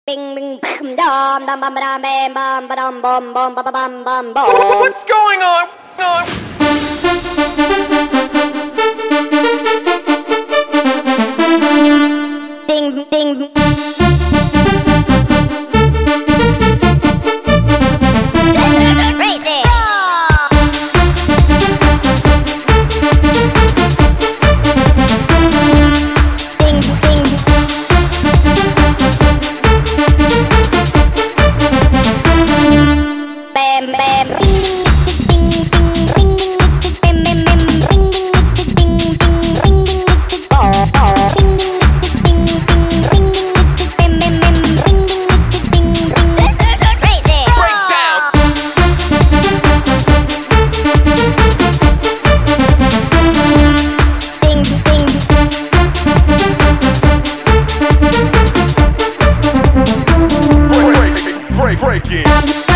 Bing bing bam dum dum bam bam bam bam bam bam bam bam bam bam bam. What's going on? Ding ding. Crazy. Ding ding. Bam bam. Ding ding ding ding ding ding. Bam bam bam. Ding ding ding ding ding ding. Oh oh. Ding ding ding ding ding ding. Bam bam bam. Ding ding ding ding. Crazy. Breakdown. Ding ding. Break it.